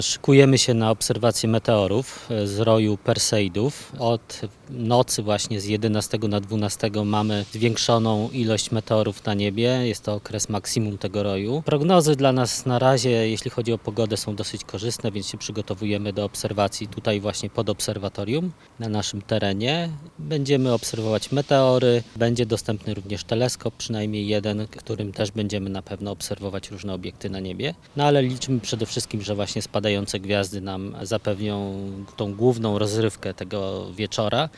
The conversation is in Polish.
Szykujemy się na obserwację meteorów z roju Perseidów. Od nocy właśnie z 11 na 12 mamy zwiększoną ilość meteorów na niebie. Jest to okres maksimum tego roju. Prognozy dla nas na razie, jeśli chodzi o pogodę, są dosyć korzystne, więc się przygotowujemy do obserwacji tutaj właśnie pod obserwatorium na naszym terenie. Będziemy obserwować meteory. Będzie dostępny również teleskop, przynajmniej jeden, którym też będziemy na pewno obserwować różne obiekty na niebie. No ale liczymy przede wszystkim, że właśnie spadające gwiazdy nam zapewnią tą główną rozrywkę tego wieczora.